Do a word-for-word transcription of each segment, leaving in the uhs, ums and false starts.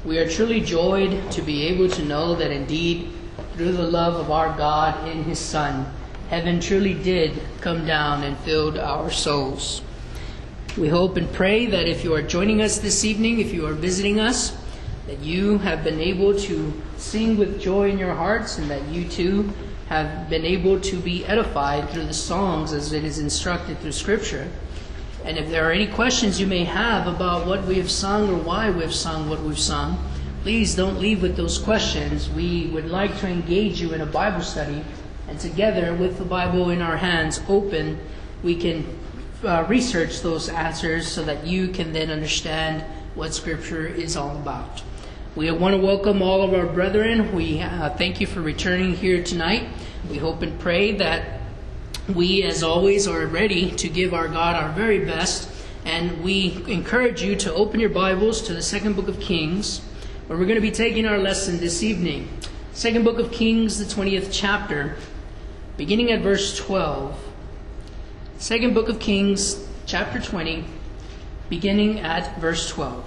We are truly joyed to be able to know that indeed, through the love of our God in His Son, heaven truly did come down and filled our souls. We hope and pray that if you are joining us this evening, if you are visiting us, that you have been able to sing with joy in your hearts, and that you too have been able to be edified through the songs as it is instructed through Scripture. And if there are any questions you may have about what we have sung or why we have sung what we've sung, please don't leave with those questions. We would like to engage you in a Bible study, and together with the Bible in our hands open, we can uh, research those answers so that you can then understand what Scripture is all about. We want to welcome all of our brethren. We uh, thank you for returning here tonight. We hope and pray that we, as always, are ready to give our God our very best. And we encourage you to open your Bibles to the second book of Kings, where we're going to be taking our lesson this evening. Second book of Kings, the twentieth chapter, beginning at verse twelve. Second book of Kings, chapter twenty, beginning at verse twelve.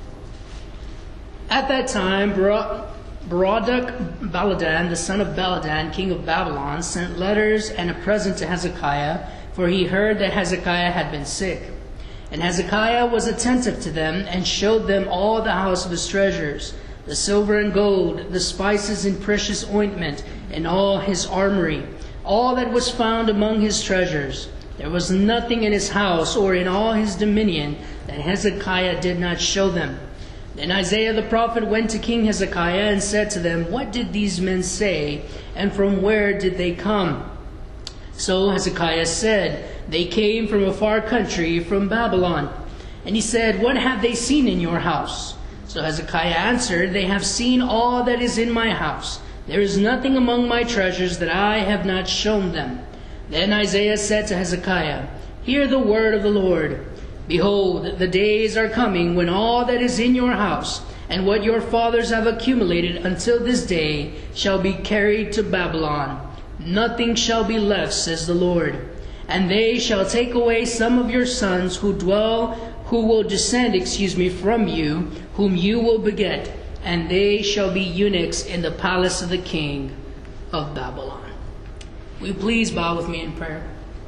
At that time, Merodach-Baladan, the son of Baladan, king of Babylon, sent letters and a present to Hezekiah, for he heard that Hezekiah had been sick. And Hezekiah was attentive to them, and showed them all the house of his treasures, the silver and gold, the spices and precious ointment, and all his armory, all that was found among his treasures. There was nothing in his house or in all his dominion that Hezekiah did not show them. Then Isaiah the prophet went to King Hezekiah and said to them, "What did these men say, and from where did they come?" So Hezekiah said, "They came from a far country, from Babylon." And he said, "What have they seen in your house?" So Hezekiah answered, "They have seen all that is in my house. There is nothing among my treasures that I have not shown them." Then Isaiah said to Hezekiah, "Hear the word of the Lord. Behold, the days are coming when all that is in your house, and what your fathers have accumulated until this day, shall be carried to Babylon. Nothing shall be left, says the Lord. And they shall take away some of your sons who dwell, who will descend, excuse me, from you, whom you will beget, and they shall be eunuchs in the palace of the king of Babylon." Will you please bow with me in prayer?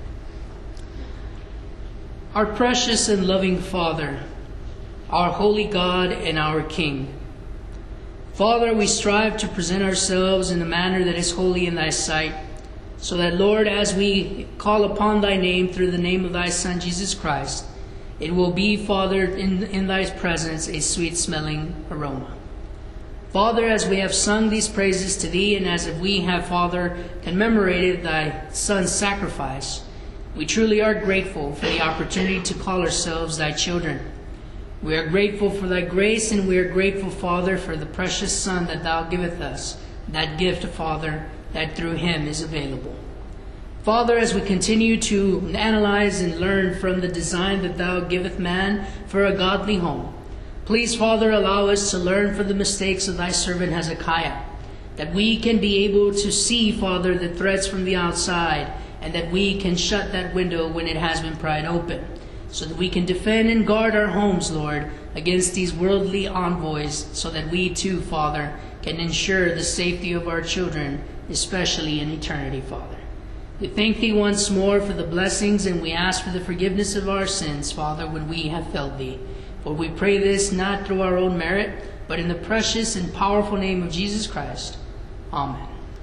Our precious and loving Father, our holy God and our King, Father, we strive to present ourselves in a manner that is holy in Thy sight, so that, Lord, as we call upon Thy name through the name of Thy Son, Jesus Christ, it will be, Father, in, in Thy presence, a sweet-smelling aroma. Father, as we have sung these praises to Thee, and as we have, Father, commemorated Thy Son's sacrifice, we truly are grateful for the opportunity to call ourselves Thy children. We are grateful for Thy grace, and we are grateful, Father, for the precious Son that Thou giveth us, that gift, Father, that through Him is available. Father, as we continue to analyze and learn from the design that Thou giveth man for a godly home, please, Father, allow us to learn from the mistakes of Thy servant Hezekiah, that we can be able to see, Father, the threats from the outside, and that we can shut that window when it has been pried open, so that we can defend and guard our homes, Lord, against these worldly envoys, so that we too, Father, can ensure the safety of our children, especially in eternity, Father. We thank Thee once more for the blessings, and we ask for the forgiveness of our sins, Father, when we have failed Thee. For we pray this not through our own merit, but in the precious and powerful name of Jesus Christ. Amen.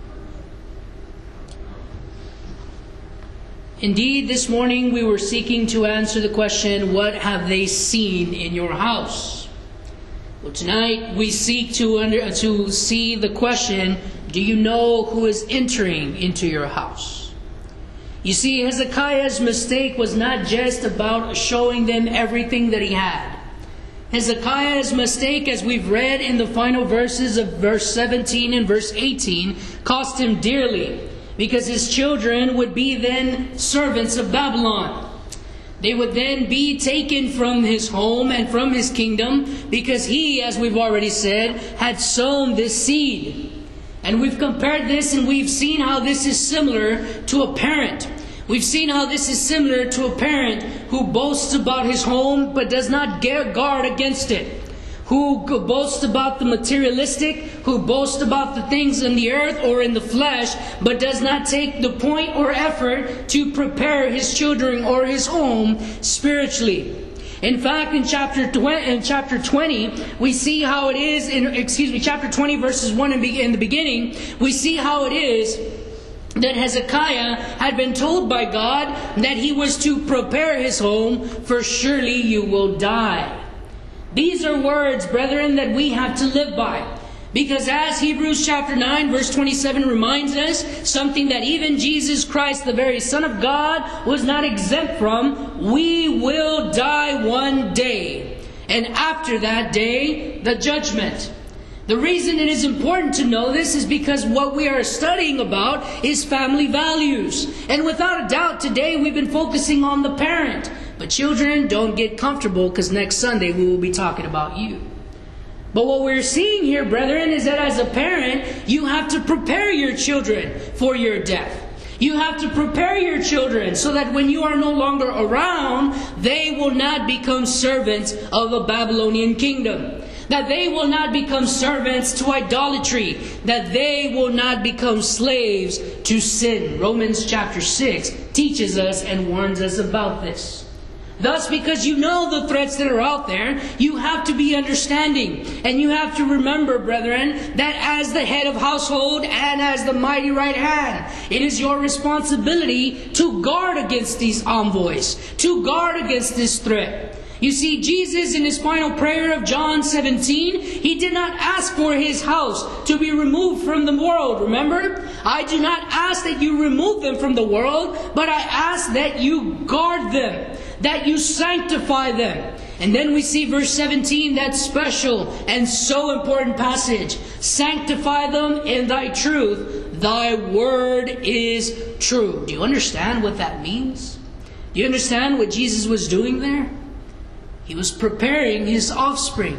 Indeed, this morning we were seeking to answer the question, what have they seen in your house? Well, tonight we seek to, under, to see the question, do you know who is entering into your house? You see, Hezekiah's mistake was not just about showing them everything that he had. Hezekiah's mistake, as we've read in the final verses of verse seventeen and verse eighteen, cost him dearly, because his children would be then servants of Babylon. They would then be taken from his home and from his kingdom, because he, as we've already said, had sown this seed. And we've compared this, and we've seen how this is similar to a parent. We've seen how this is similar to a parent who boasts about his home but does not guard against it. who boast about the materialistic, who boast about the things in the earth or in the flesh, but does not take the point or effort to prepare his children or his home spiritually. In fact, in chapter twenty, in chapter twenty, we see how it is. In excuse me, chapter twenty, verses one and be, in the beginning, we see how it is that Hezekiah had been told by God that he was to prepare his home, for surely you will die. These are words, brethren, that we have to live by. Because as Hebrews chapter nine, verse twenty-seven reminds us, something that even Jesus Christ, the very Son of God, was not exempt from, we will die one day. And after that day, the judgment. The reason it is important to know this is because what we are studying about is family values. And without a doubt, today we've been focusing on the parent. But children, don't get comfortable, because next Sunday we will be talking about you. But what we're seeing here, brethren, is that as a parent, you have to prepare your children for your death. You have to prepare your children so that when you are no longer around, they will not become servants of a Babylonian kingdom. That they will not become servants to idolatry. That they will not become slaves to sin. Romans chapter six teaches us and warns us about this. Thus, because you know the threats that are out there, you have to be understanding. And you have to remember, brethren, that as the head of household and as the mighty right hand, it is your responsibility to guard against these envoys, to guard against this threat. You see, Jesus in his final prayer of John seventeen, he did not ask for his house to be removed from the world. Remember? I do not ask that you remove them from the world, but I ask that you guard them, that you sanctify them. And then we see verse seventeen, that special and so important passage. Sanctify them in thy truth. Thy word is true. Do you understand what that means? Do you understand what Jesus was doing there? He was preparing his offspring.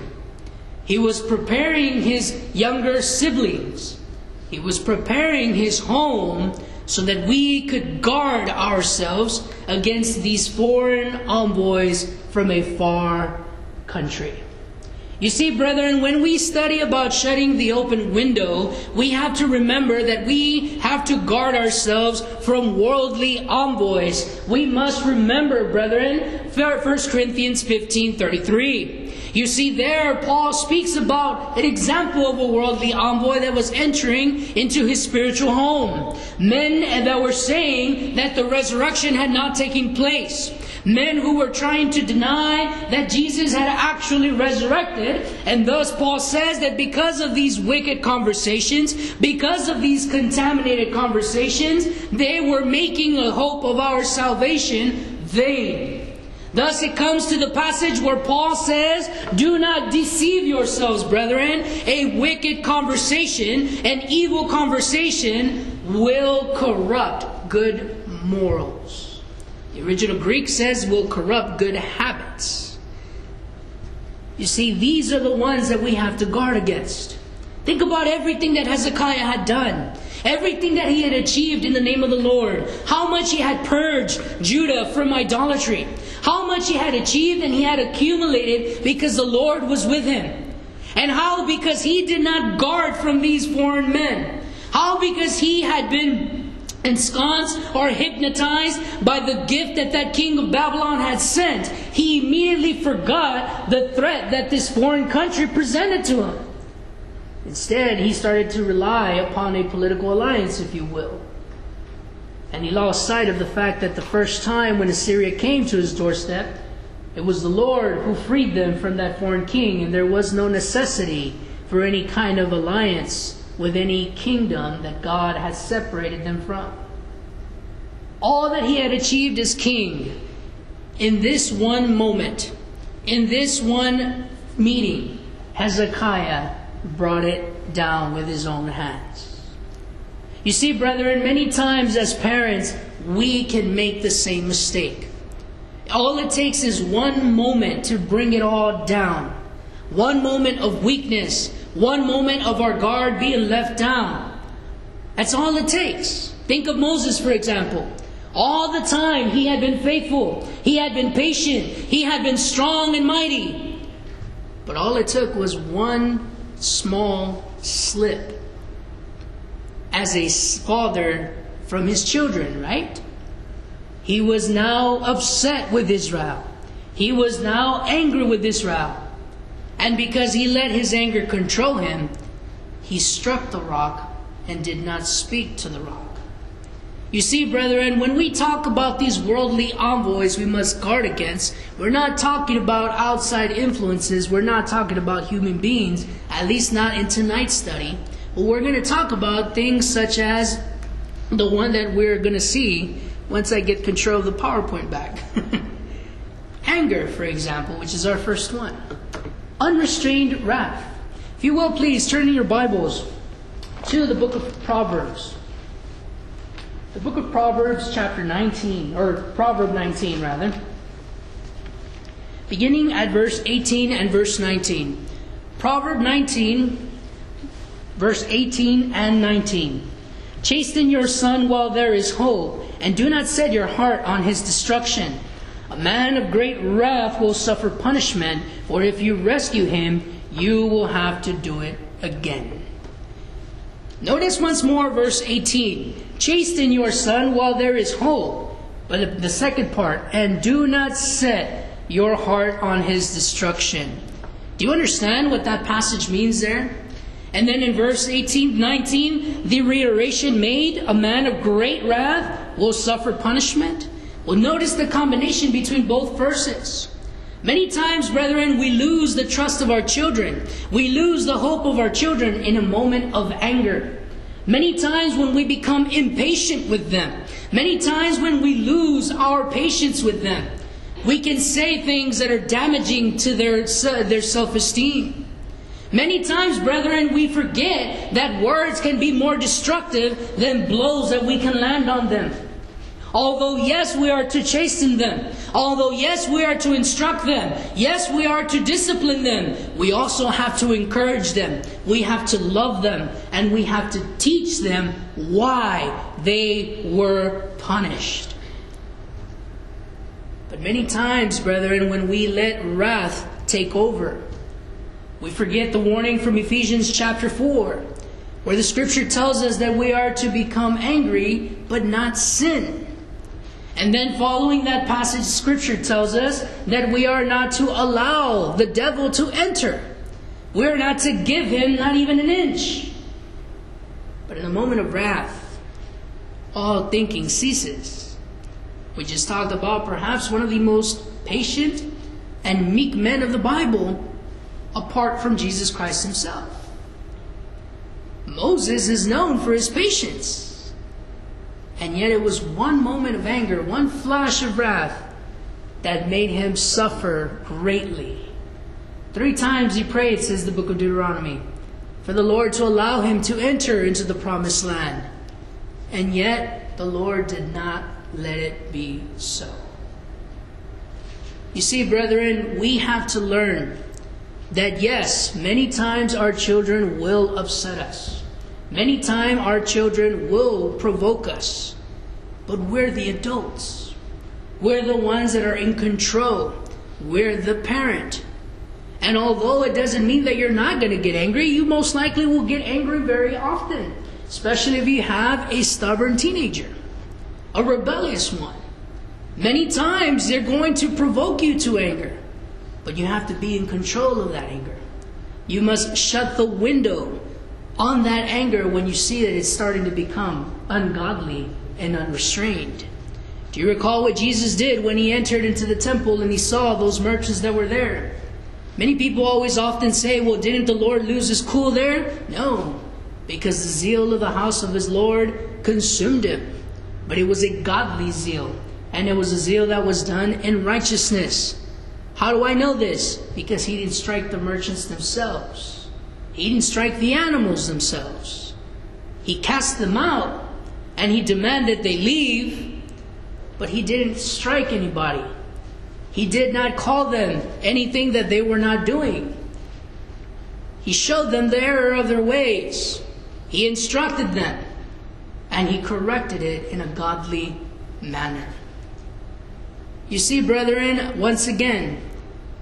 He was preparing his younger siblings. He was preparing his home so that we could guard ourselves against these foreign envoys from a far country. You see, brethren, when we study about shutting the open window, we have to remember that we have to guard ourselves from worldly envoys. We must remember, brethren, First Corinthians fifteen thirty-three. You see, there Paul speaks about an example of a worldly envoy that was entering into his spiritual home. Men that were saying that the resurrection had not taken place. Men who were trying to deny that Jesus had actually resurrected. And thus Paul says that because of these wicked conversations, because of these contaminated conversations, they were making the hope of our salvation vain. Thus it comes to the passage where Paul says, do not deceive yourselves, brethren. A wicked conversation, an evil conversation will corrupt good morals. The original Greek says will corrupt good habits. You see, these are the ones that we have to guard against. Think about everything that Hezekiah had done. Everything that he had achieved in the name of the Lord. How much he had purged Judah from idolatry. How much he had achieved and he had accumulated because the Lord was with him. And how because he did not guard from these foreign men. How because he had been ensconced or hypnotized by the gift that that king of Babylon had sent. He immediately forgot the threat that this foreign country presented to him. Instead, he started to rely upon a political alliance, if you will. And he lost sight of the fact that the first time when Assyria came to his doorstep, it was the Lord who freed them from that foreign king, and there was no necessity for any kind of alliance with any kingdom that God has separated them from. All that he had achieved as king, in this one moment, in this one meeting, Hezekiah brought it down with his own hands. You see, brethren, many times as parents, we can make the same mistake. All it takes is one moment to bring it all down. One moment of weakness. One moment of our guard being left down. That's all it takes. Think of Moses, for example. All the time he had been faithful. He had been patient. He had been strong and mighty. But all it took was one small slip as a father from his children, right? He was now upset with Israel. He was now angry with Israel. And because he let his anger control him, he struck the rock and did not speak to the rock. You see, brethren, when we talk about these worldly envoys we must guard against, we're not talking about outside influences. We're not talking about human beings, at least not in tonight's study. But we're going to talk about things such as the one that we're going to see once I get control of the PowerPoint back. Anger, for example, which is our first one. Unrestrained wrath. If you will, please turn in your Bibles to the book of Proverbs. The book of Proverbs, chapter nineteen, or Proverb nineteen, rather. Beginning at verse eighteen and verse nineteen. Proverb nineteen, verse eighteen and nineteen. Chasten your son while there is hope, and do not set your heart on his destruction. A man of great wrath will suffer punishment, for if you rescue him, you will have to do it again. Notice once more verse eighteen. Chasten your son while there is hope. But the second part, and do not set your heart on his destruction. Do you understand what that passage means there? And then in verse eighteen, nineteen, the reiteration made, a man of great wrath will suffer punishment. Well, notice the combination between both verses. Many times, brethren, we lose the trust of our children. We lose the hope of our children in a moment of anger. Many times when we become impatient with them. Many times when we lose our patience with them. We can say things that are damaging to their, their self-esteem. Many times, brethren, we forget that words can be more destructive than blows that we can land on them. Although, yes, we are to chasten them. Although, yes, we are to instruct them. Yes, we are to discipline them. We also have to encourage them. We have to love them. And we have to teach them why they were punished. But many times, brethren, when we let wrath take over, we forget the warning from Ephesians chapter four, where the scripture tells us that we are to become angry, but not sin. And then following that passage, scripture tells us that we are not to allow the devil to enter. We are not to give him not even an inch. But in a moment of wrath, all thinking ceases. We just talked about perhaps one of the most patient and meek men of the Bible, apart from Jesus Christ himself. Moses is known for his patience. And yet it was one moment of anger, one flash of wrath, that made him suffer greatly. Three times he prayed, says the book of Deuteronomy, for the Lord to allow him to enter into the promised land. And yet the Lord did not let it be so. You see, brethren, we have to learn that yes, many times our children will upset us. Many times our children will provoke us. But we're the adults. We're the ones that are in control. We're the parent. And although it doesn't mean that you're not going to get angry, you most likely will get angry very often. Especially if you have a stubborn teenager. A rebellious one. Many times they're going to provoke you to anger. But you have to be in control of that anger. You must shut the window on that anger when you see that it's starting to become ungodly and unrestrained. Do you recall what Jesus did when he entered into the temple and he saw those merchants that were there? Many people always often say, well, didn't the Lord lose his cool there? No, because the zeal of the house of his Lord consumed him. But it was a godly zeal, and it was a zeal that was done in righteousness. How do I know this? Because he didn't strike the merchants themselves. He didn't strike the animals themselves. He cast them out and he demanded they leave, but he didn't strike anybody. He did not call them anything that they were not doing. He showed them the error of their ways. He instructed them and he corrected it in a godly manner. You see, brethren, once again,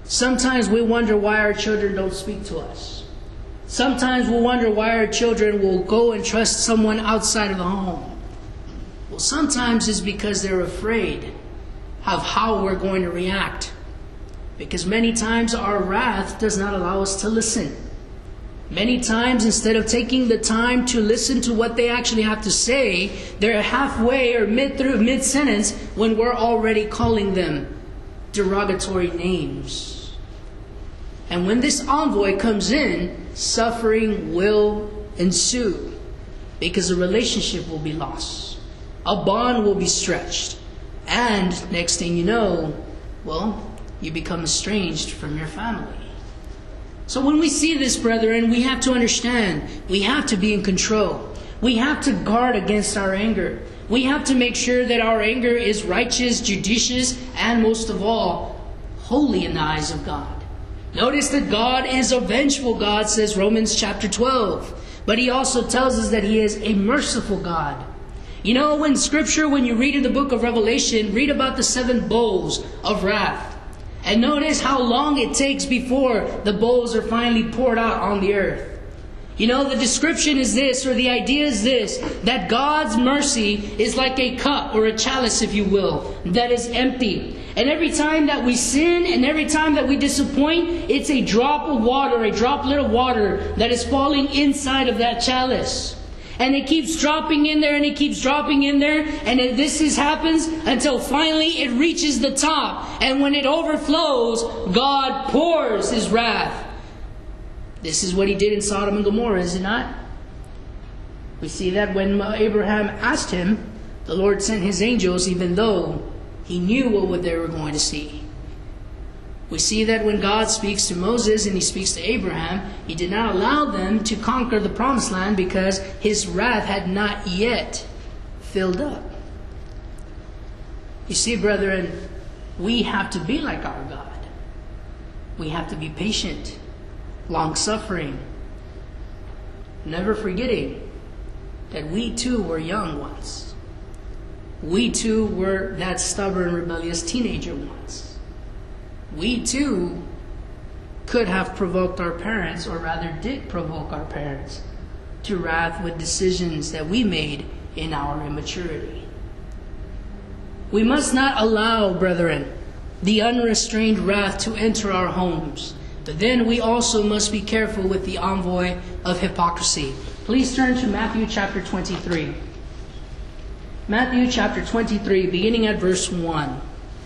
Sometimes we wonder why our children don't speak to us. Sometimes we wonder why our children will go and trust someone outside of the home. Well, sometimes it's because they're afraid of how we're going to react. Because many times our wrath does not allow us to listen. Many times, instead of taking the time to listen to what they actually have to say, they're halfway or mid through mid sentence when we're already calling them derogatory names. And when this envoy comes in, suffering will ensue, because a relationship will be lost, a bond will be stretched, and next thing you know, well, you become estranged from your family. So when we see this, brethren, we have to understand, we have to be in control. We have to guard against our anger. We have to make sure that our anger is righteous, judicious, and most of all, holy in the eyes of God. Notice that God is a vengeful God, says Romans chapter twelve. But He also tells us that He is a merciful God. You know, in Scripture, when you read in the book of Revelation, read about the seven bowls of wrath. And notice how long it takes before the bowls are finally poured out on the earth. You know, the description is this, or the idea is this, that God's mercy is like a cup or a chalice, if you will, that is empty. And every time that we sin and every time that we disappoint, it's a drop of water, a droplet of water that is falling inside of that chalice. And it keeps dropping in there and it keeps dropping in there. And this is, happens until finally it reaches the top. And when it overflows, God pours His wrath. This is what He did in Sodom and Gomorrah, is it not? We see that when Abraham asked Him, the Lord sent His angels, even though He knew what they were going to see. We see that when God speaks to Moses and He speaks to Abraham, He did not allow them to conquer the promised land because His wrath had not yet filled up. You see, brethren, we have to be like our God. We have to be patient, long-suffering, never forgetting that we too were young once. We too were that stubborn, rebellious teenager once. We too could have provoked our parents, or rather did provoke our parents, to wrath with decisions that we made in our immaturity. We must not allow, brethren, the unrestrained wrath to enter our homes. But then we also must be careful with the envoy of hypocrisy. Please turn to Matthew chapter twenty-three. Matthew chapter twenty-three, beginning at verse one.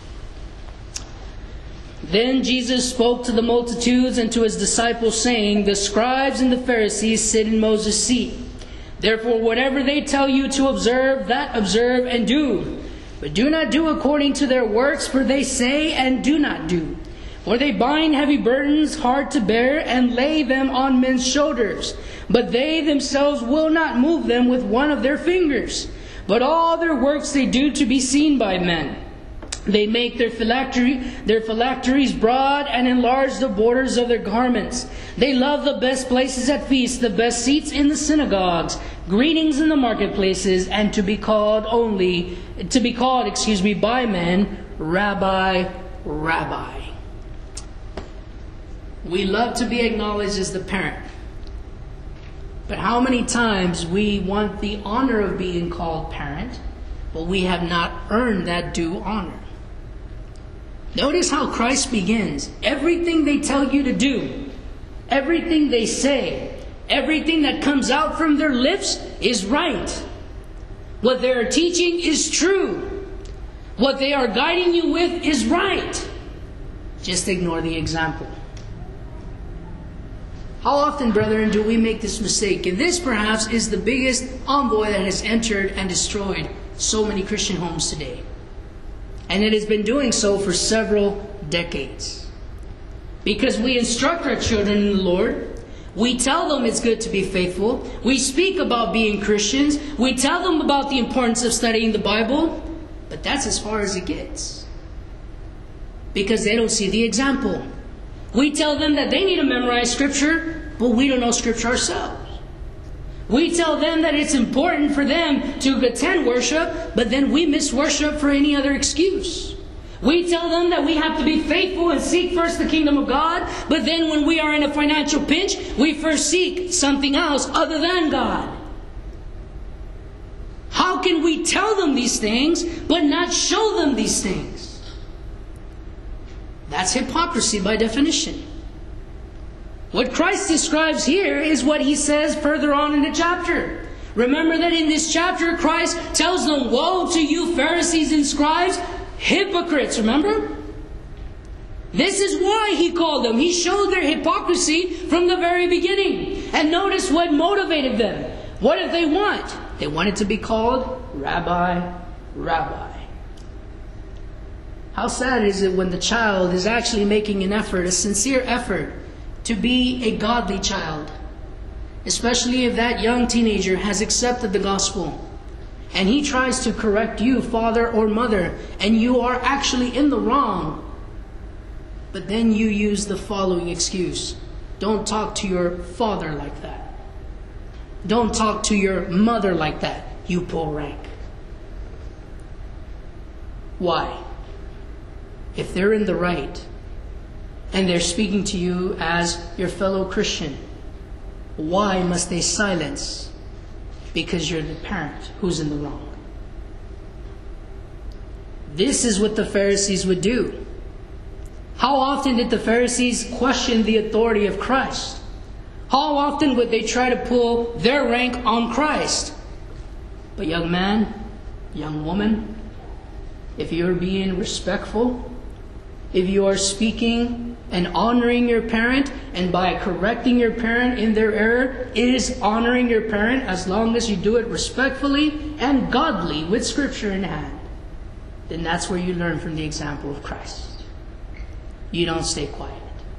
Then Jesus spoke to the multitudes and to His disciples, saying, the scribes and the Pharisees sit in Moses' seat. Therefore, whatever they tell you to observe, that observe and do. But do not do according to their works, for they say and do not do. For they bind heavy burdens hard to bear and lay them on men's shoulders. But they themselves will not move them with one of their fingers. But all their works they do to be seen by men. They make their phylactery, their phylacteries broad and enlarge the borders of their garments. They love the best places at feasts, the best seats in the synagogues, greetings in the marketplaces, and to be called only, to be called, excuse me, by men, Rabbi, Rabbi. We love to be acknowledged as the parent. But how many times we want the honor of being called parent, but we have not earned that due honor. Notice how Christ begins. Everything they tell you to do, everything they say, everything that comes out from their lips is right. What they are teaching is true. What they are guiding you with is right. Just ignore the example. How often, brethren, do we make this mistake? And this perhaps is the biggest envoy that has entered and destroyed so many Christian homes today. And it has been doing so for several decades. Because we instruct our children in the Lord. We tell them it's good to be faithful. We speak about being Christians. We tell them about the importance of studying the Bible. But that's as far as it gets. Because they don't see the example. We tell them that they need to memorize Scripture, but we don't know Scripture ourselves. We tell them that it's important for them to attend worship, but then we miss worship for any other excuse. We tell them that we have to be faithful and seek first the kingdom of God, but then when we are in a financial pinch, we first seek something else other than God. How can we tell them these things, but not show them these things? That's hypocrisy by definition. What Christ describes here is what he says further on in the chapter. Remember that in this chapter, Christ tells them, "Woe to you, Pharisees and scribes, hypocrites," remember? This is why he called them. He showed their hypocrisy from the very beginning. And notice what motivated them. What did they want? They wanted to be called Rabbi, Rabbi. How sad is it when the child is actually making an effort, a sincere effort, to be a godly child? Especially if that young teenager has accepted the gospel. And he tries to correct you, father or mother, and you are actually in the wrong. But then you use the following excuse. Don't talk to your father like that. Don't talk to your mother like that, you poor rank. Why? If they're in the right, and they're speaking to you as your fellow Christian, why must they silence? Because you're the parent who's in the wrong. This is what the Pharisees would do. How often did the Pharisees question the authority of Christ? How often would they try to pull their rank on Christ? But young man, young woman, if you're being respectful, if you are speaking and honoring your parent, and by correcting your parent in their error is honoring your parent, as long as you do it respectfully and godly with Scripture in hand, then that's where you learn from the example of Christ. You don't stay quiet.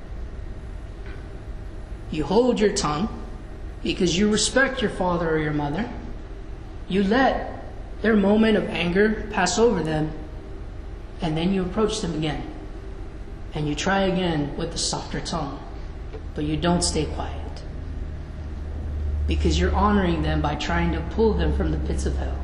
You hold your tongue because you respect your father or your mother. You let their moment of anger pass over them, and then you approach them again. And you try again with the softer tongue. But you don't stay quiet. Because you're honoring them by trying to pull them from the pits of hell.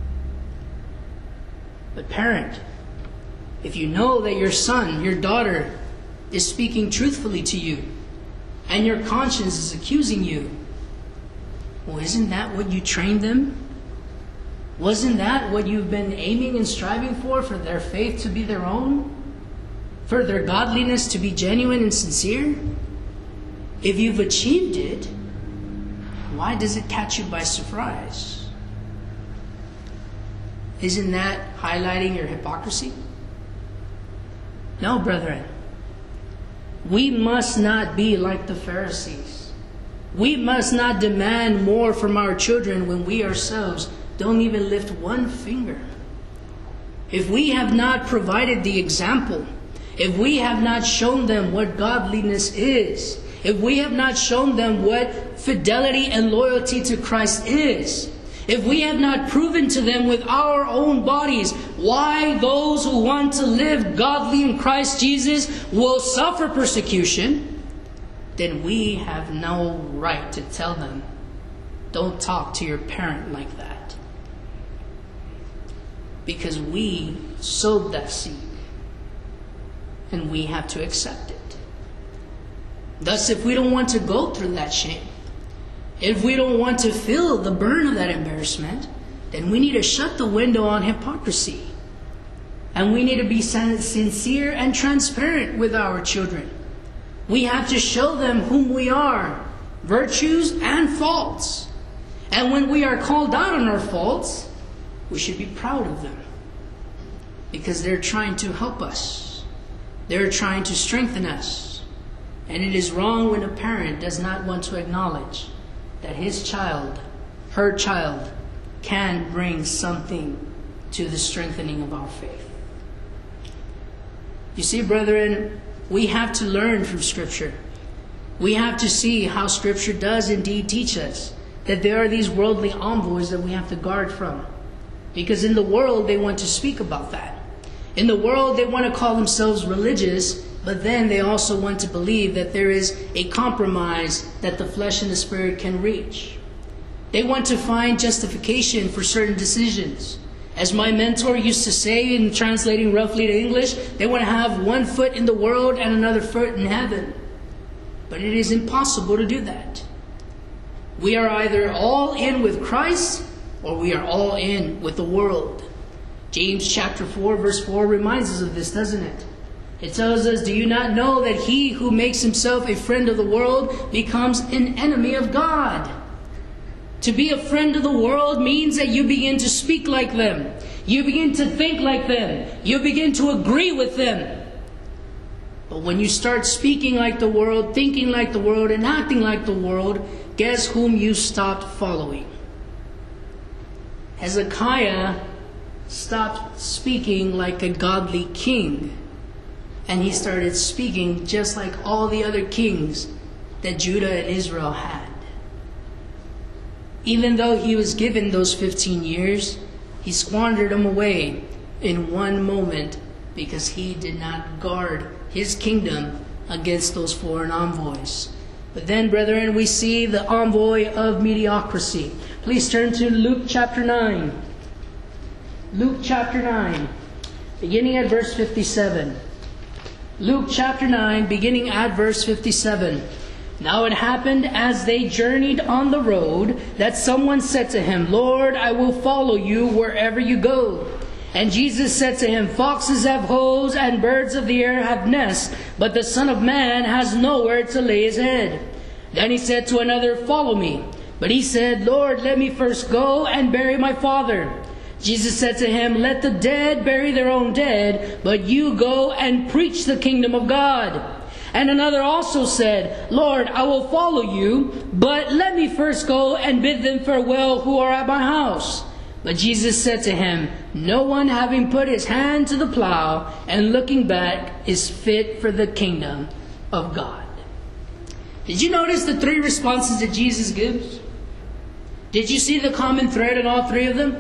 But parent, if you know that your son, your daughter, is speaking truthfully to you, and your conscience is accusing you, well, isn't that what you trained them? Wasn't that what you've been aiming and striving for, for their faith to be their own? For their godliness to be genuine and sincere? If you've achieved it, why does it catch you by surprise? Isn't that highlighting your hypocrisy? No, brethren. We must not be like the Pharisees. We must not demand more from our children when we ourselves don't even lift one finger. If we have not provided the example, if we have not shown them what godliness is, if we have not shown them what fidelity and loyalty to Christ is, if we have not proven to them with our own bodies why those who want to live godly in Christ Jesus will suffer persecution, then we have no right to tell them, don't talk to your parent like that. Because we sowed that seed. And we have to accept it. Thus, if we don't want to go through that shame, if we don't want to feel the burn of that embarrassment, then we need to shut the window on hypocrisy. And we need to be sincere and transparent with our children. We have to show them whom we are, virtues and faults. And when we are called out on our faults, we should be proud of them. Because they're trying to help us. They're trying to strengthen us. And it is wrong when a parent does not want to acknowledge that his child, her child, can bring something to the strengthening of our faith. You see, brethren, we have to learn from Scripture. We have to see how Scripture does indeed teach us that there are these worldly envoys that we have to guard from. Because in the world, they want to speak about that. In the world, they want to call themselves religious, but then they also want to believe that there is a compromise that the flesh and the spirit can reach. They want to find justification for certain decisions. As my mentor used to say, in translating roughly to English, they want to have one foot in the world and another foot in heaven. But it is impossible to do that. We are either all in with Christ or we are all in with the world. James chapter four verse four reminds us of this, doesn't it? It tells us, do you not know that he who makes himself a friend of the world becomes an enemy of God? To be a friend of the world means that you begin to speak like them. You begin to think like them. You begin to agree with them. But when you start speaking like the world, thinking like the world, and acting like the world, guess whom you stopped following? Hezekiah stopped speaking like a godly king. And he started speaking just like all the other kings that Judah and Israel had. Even though he was given those fifteen years, he squandered them away in one moment because he did not guard his kingdom against those foreign envoys. But then, brethren, we see the envoy of mediocrity. Please turn to Luke chapter nine. Luke chapter nine, beginning at verse fifty-seven. Luke chapter nine, beginning at verse fifty-seven. Now it happened as they journeyed on the road that someone said to him, Lord, I will follow you wherever you go. And Jesus said to him, foxes have holes and birds of the air have nests, but the Son of Man has nowhere to lay his head. Then he said to another, follow me. But he said, Lord, let me first go and bury my father. Jesus said to him, let the dead bury their own dead, but you go and preach the kingdom of God. And another also said, Lord, I will follow you, but let me first go and bid them farewell who are at my house. But Jesus said to him, no one having put his hand to the plow and looking back is fit for the kingdom of God. Did you notice the three responses that Jesus gives? Did you see the common thread in all three of them?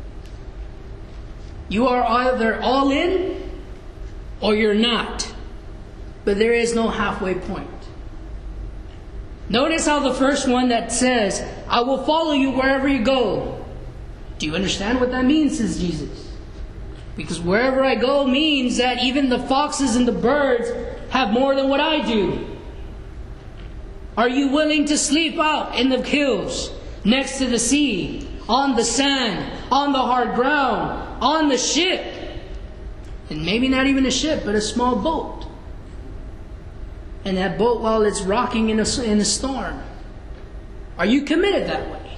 You are either all in or you're not. But there is no halfway point. Notice how the first one that says, I will follow you wherever you go. Do you understand what that means, says Jesus? Because wherever I go means that even the foxes and the birds have more than what I do. Are you willing to sleep out in the hills, next to the sea, on the sand, on the hard ground, on the ship? And maybe not even a ship, but a small boat. And that boat, while it's rocking in a, in a storm. Are you committed that way?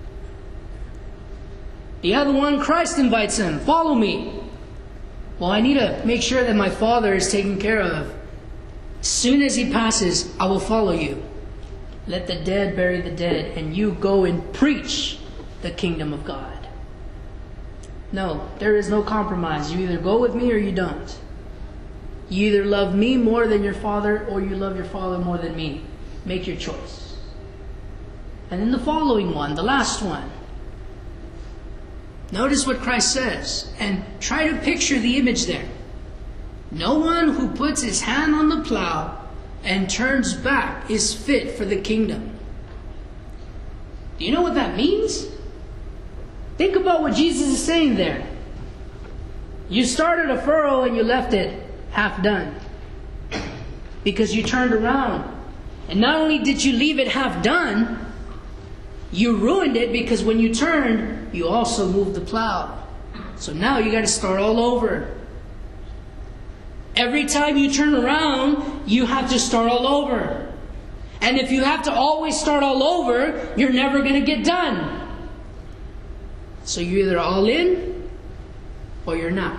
The other one, Christ invites him, follow me. Well, I need to make sure that my Father is taken care of. As soon as he passes, I will follow you. Let the dead bury the dead, and you go and preach the kingdom of God. No, there is no compromise. You either go with me or you don't. You either love me more than your father or you love your father more than me. Make your choice. And then the following one, the last one. Notice what Christ says and try to picture the image there. No one who puts his hand on the plow and turns back is fit for the kingdom. Do you know what that means? Think about what Jesus is saying there. You started a furrow and you left it half done because you turned around. And not only did you leave it half done, you ruined it because when you turned, you also moved the plow. So now you got to start all over. Every time you turn around, you have to start all over. And if you have to always start all over, you're never going to get done. So you're either all in or you're not.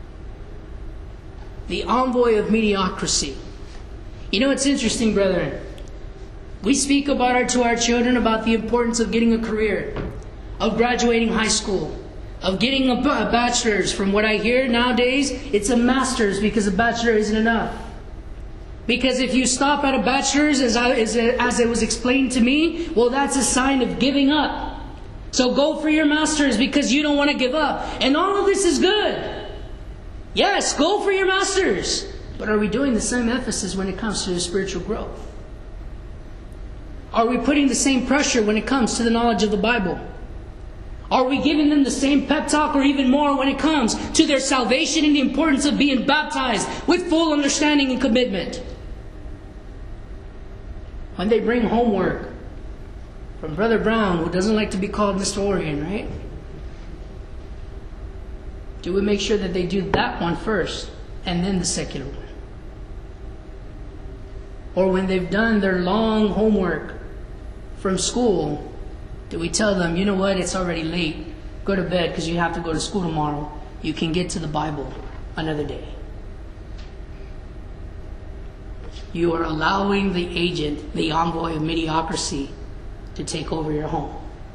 The envoy of mediocrity. You know, it's interesting, brethren. We speak about our, to our children about the importance of getting a career, of graduating high school, of getting a, a bachelor's. From what I hear nowadays, it's a master's because a bachelor isn't enough. Because if you stop at a bachelor's, as, I, as, as it was explained to me, well, that's a sign of giving up. So go for your master's because you don't want to give up. And all of this is good. Yes, go for your master's. But are we doing the same emphasis when it comes to spiritual growth? Are we putting the same pressure when it comes to the knowledge of the Bible? Are we giving them the same pep talk or even more when it comes to their salvation and the importance of being baptized with full understanding and commitment? When they bring homework from Brother Brown, who doesn't like to be called Mister Orion, right? Do we make sure that they do that one first and then the secular one? Or when they've done their long homework from school, do we tell them, you know what, it's already late. Go to bed because you have to go to school tomorrow. You can get to the Bible another day. You are allowing the agent, the envoy of mediocrity, to take over your home.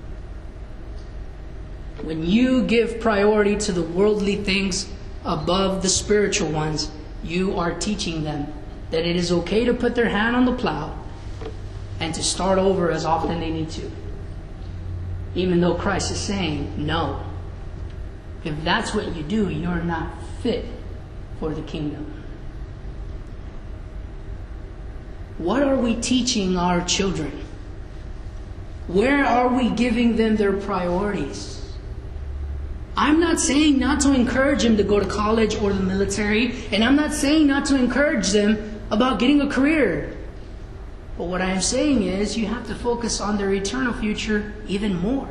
When you give priority to the worldly things above the spiritual ones, you are teaching them that it is okay to put their hand on the plow and to start over as often they need to. Even though Christ is saying, no. If that's what you do, you're not fit for the kingdom. What are we teaching our children? Where are we giving them their priorities? I'm not saying not to encourage them to go to college or the military, and I'm not saying not to encourage them about getting a career. But what I am saying is you have to focus on their eternal future even more.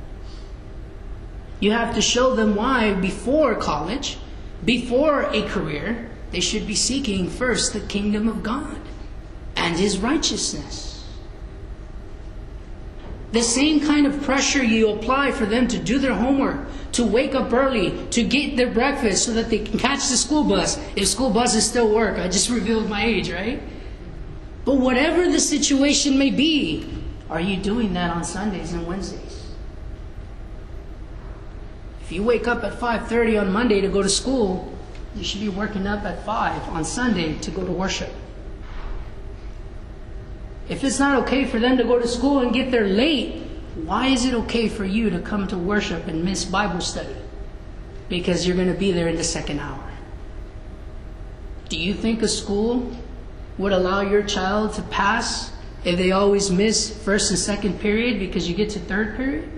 You have to show them why before college, before a career, they should be seeking first the kingdom of God and His righteousness. The same kind of pressure you apply for them to do their homework, to wake up early, to get their breakfast so that they can catch the school bus. If school buses still work, I just revealed my age, right? But whatever the situation may be, are you doing that on Sundays and Wednesdays? If you wake up at five thirty on Monday to go to school, you should be working up at five on Sunday to go to worship. If it's not okay for them to go to school and get there late, why is it okay for you to come to worship and miss Bible study? Because you're going to be there in the second hour. Do you think a school would allow your child to pass if they always miss first and second period because you get to third period?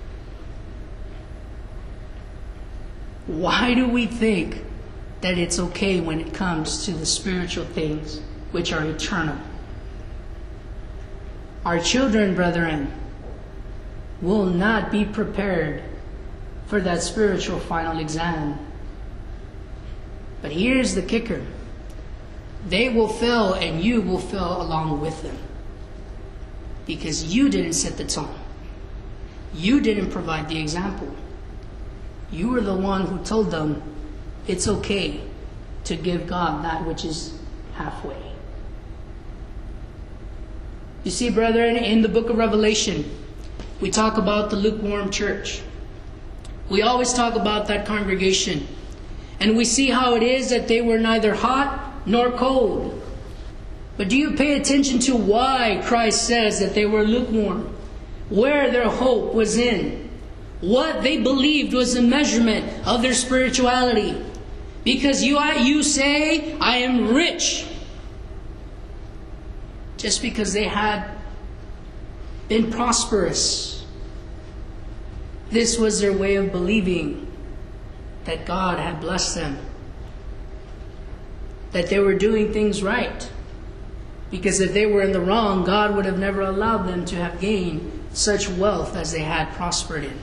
Why do we think that it's okay when it comes to the spiritual things which are eternal? Our children, brethren, will not be prepared for that spiritual final exam. But here's the kicker. They will fail and you will fail along with them. Because you didn't set the tone. You didn't provide the example. You were the one who told them it's okay to give God that which is halfway. You see, brethren, in the book of Revelation, we talk about the lukewarm church. We always talk about that congregation. And we see how it is that they were neither hot nor cold. But do you pay attention to why Christ says that they were lukewarm? Where their hope was in. What they believed was the measurement of their spirituality. Because you, you say, I am rich. Just because they had been prosperous. This was their way of believing that God had blessed them. That they were doing things right. Because if they were in the wrong, God would have never allowed them to have gained such wealth as they had prospered in.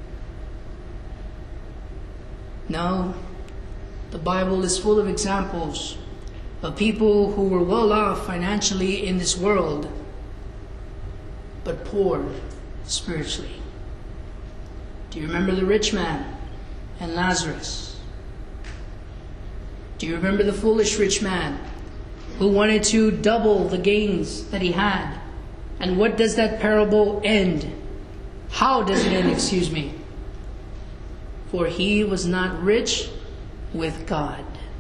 No, the Bible is full of examples of people who were well off financially in this world, but poor spiritually. Do you remember the rich man and Lazarus? Do you remember the foolish rich man who wanted to double the gains that he had? And what does that parable end? How does it end, excuse me? For he was not rich with God.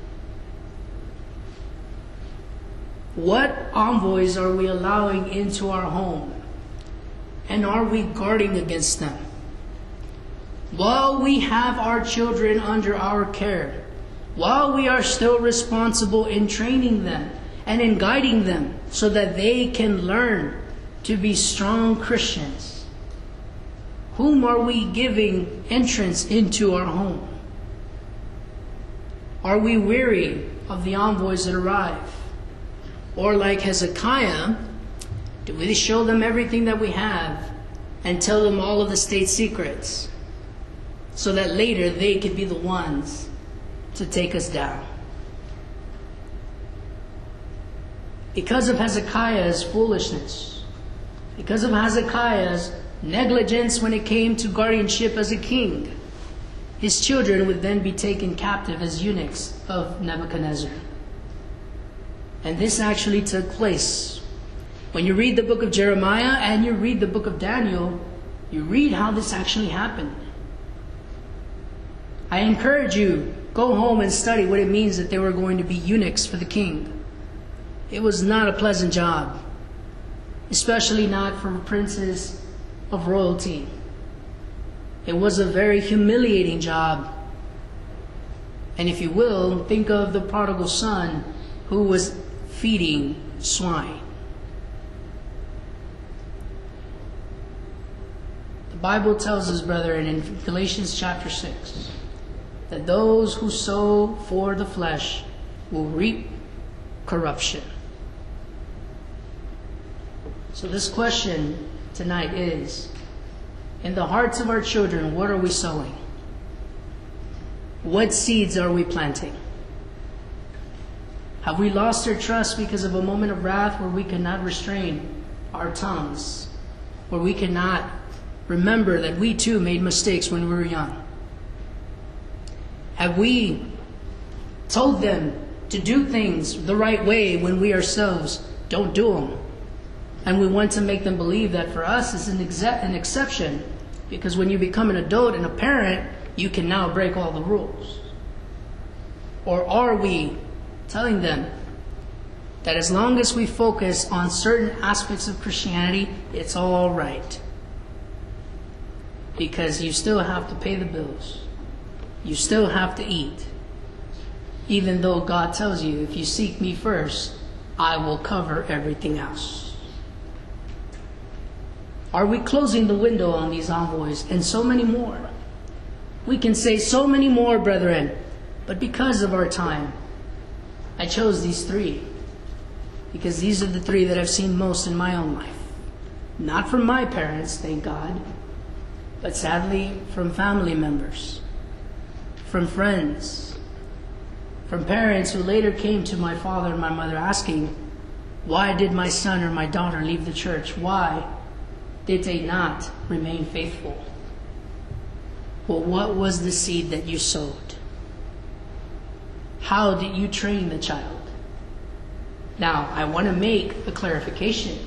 What envoys are we allowing into our home? And are we guarding against them? While we have our children under our care, while we are still responsible in training them and in guiding them so that they can learn to be strong Christians, Whom are we giving entrance into our home? Are we weary of the envoys that arrive? Or like Hezekiah, do we show them everything that we have and tell them all of the state secrets so that later they could be the ones to take us down? Because of Hezekiah's foolishness, because of Hezekiah's negligence when it came to guardianship as a king, his children would then be taken captive as eunuchs of Nebuchadnezzar. And this actually took place. When you read the book of Jeremiah and you read the book of Daniel, you read how this actually happened. I encourage you, go home and study what it means that they were going to be eunuchs for the king. It was not a pleasant job, especially not for princes of royalty. It was a very humiliating job. And if you will, think of the prodigal son who was feeding swine. The Bible tells us, brethren, in Galatians chapter six, that those who sow for the flesh will reap corruption. So this question tonight is, in the hearts of our children, what are we sowing? What seeds are we planting? Have we lost our trust because of a moment of wrath where we cannot restrain our tongues, where we cannot remember that we too made mistakes when we were young? Have we told them to do things the right way when we ourselves don't do them? And we want to make them believe that for us it's an, exe- an exception, because when you become an adult and a parent, you can now break all the rules. Or are we telling them that as long as we focus on certain aspects of Christianity, it's all right? Because you still have to pay the bills. You still have to eat. Even though God tells you, if you seek me first, I will cover everything else. Are we closing the window on these envoys and so many more? We can say so many more, brethren, but because of our time, I chose these three, because these are the three that I've seen most in my own life. Not from my parents, thank God, but sadly from family members, from friends, from parents who later came to my father and my mother asking, why did my son or my daughter leave the church? Why did they not remain faithful? Well, what was the seed that you sowed? How did you train the child? Now, I want to make a clarification.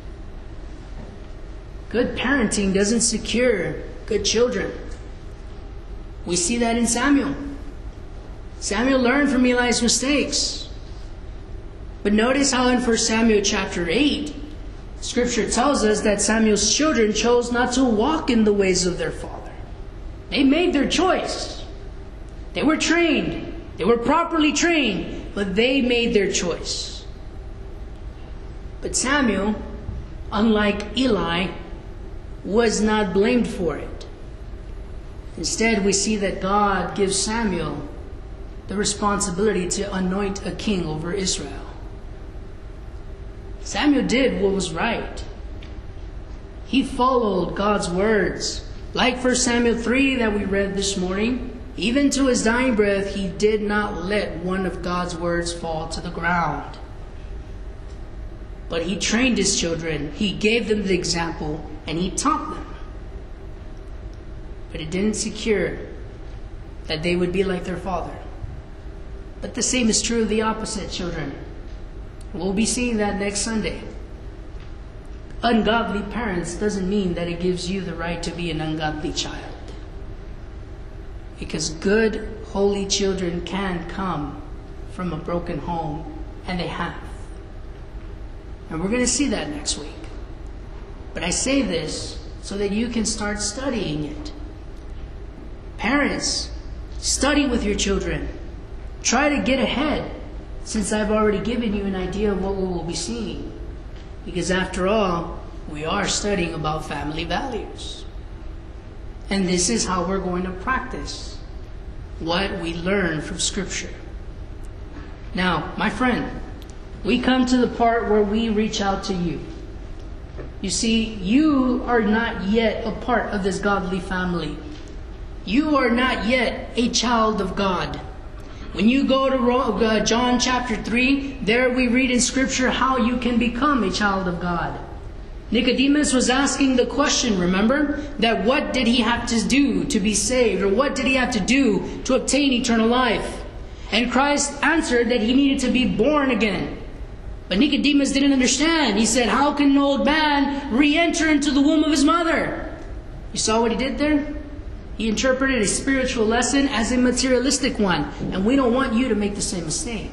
Good parenting doesn't secure good children. We see that in Samuel. Samuel learned from Eli's mistakes. But notice how in First Samuel chapter eight, Scripture tells us that Samuel's children chose not to walk in the ways of their father. They made their choice. They were trained. They were properly trained, but they made their choice. But Samuel, unlike Eli, was not blamed for it. Instead, we see that God gives Samuel the responsibility to anoint a king over Israel. Samuel did what was right. He followed God's words. Like First Samuel three that we read this morning, even to his dying breath, he did not let one of God's words fall to the ground. But he trained his children, he gave them the example, and he taught them. But it didn't secure that they would be like their father. But the same is true of the opposite, children. We'll be seeing that next Sunday. Ungodly parents doesn't mean that it gives you the right to be an ungodly child. Because good, holy children can come from a broken home, and they have. And we're going to see that next week. But I say this so that you can start studying it. Parents, study with your children. Try to get ahead, since I've already given you an idea of what we will be seeing. Because after all, we are studying about family values. And this is how we're going to practice what we learn from Scripture. Now, my friend, we come to the part where we reach out to you. You see, you are not yet a part of this godly family. You are not yet a child of God. When you go to John chapter three, there we read in Scripture how you can become a child of God. Nicodemus was asking the question, remember? That what did he have to do to be saved? Or what did he have to do to obtain eternal life? And Christ answered that he needed to be born again. But Nicodemus didn't understand. He said, how can an old man re-enter into the womb of his mother? You saw what he did there? He interpreted a spiritual lesson as a materialistic one. And we don't want you to make the same mistake.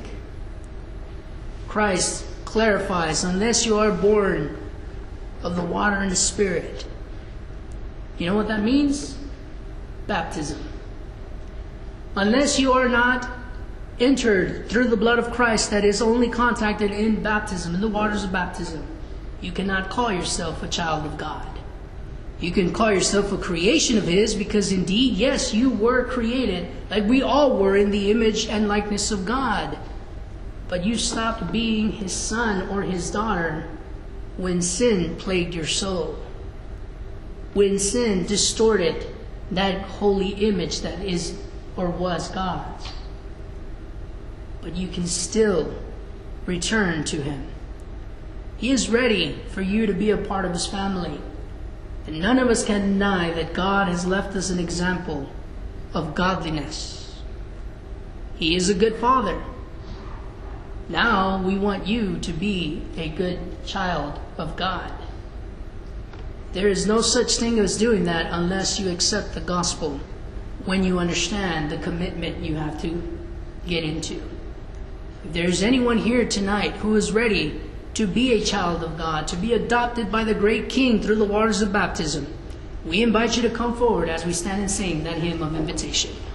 Christ clarifies, unless you are born of the water and the Spirit. You know what that means? Baptism. Unless you are not entered through the blood of Christ that is only contacted in baptism, in the waters of baptism, you cannot call yourself a child of God. You can call yourself a creation of His because indeed, yes, you were created like we all were in the image and likeness of God. But you stopped being His son or His daughter when sin plagued your soul. When sin distorted that holy image that is or was God's. But you can still return to Him. He is ready for you to be a part of His family. And none of us can deny that God has left us an example of godliness. He is a good Father. Now we want you to be a good child of God. There is no such thing as doing that unless you accept the gospel when you understand the commitment you have to get into. If there's anyone here tonight who is ready to be a child of God, to be adopted by the great King through the waters of baptism, we invite you to come forward as we stand and sing that hymn of invitation.